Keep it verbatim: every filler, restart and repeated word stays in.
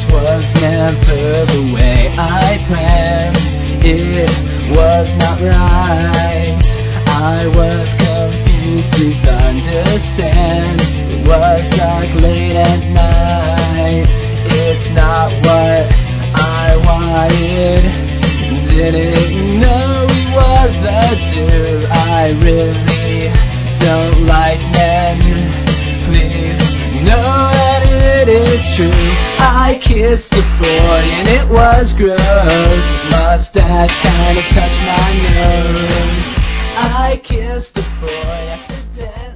was never the way I planned. It was not right. I was confused, please understand. It was dark late at night. It's not what I wanted. Didn't know he was a dude. I really don't like men. Please know that it is true. I kissed a boy and it was gross. Mustache kinda touched my nose. I kissed a boy after death.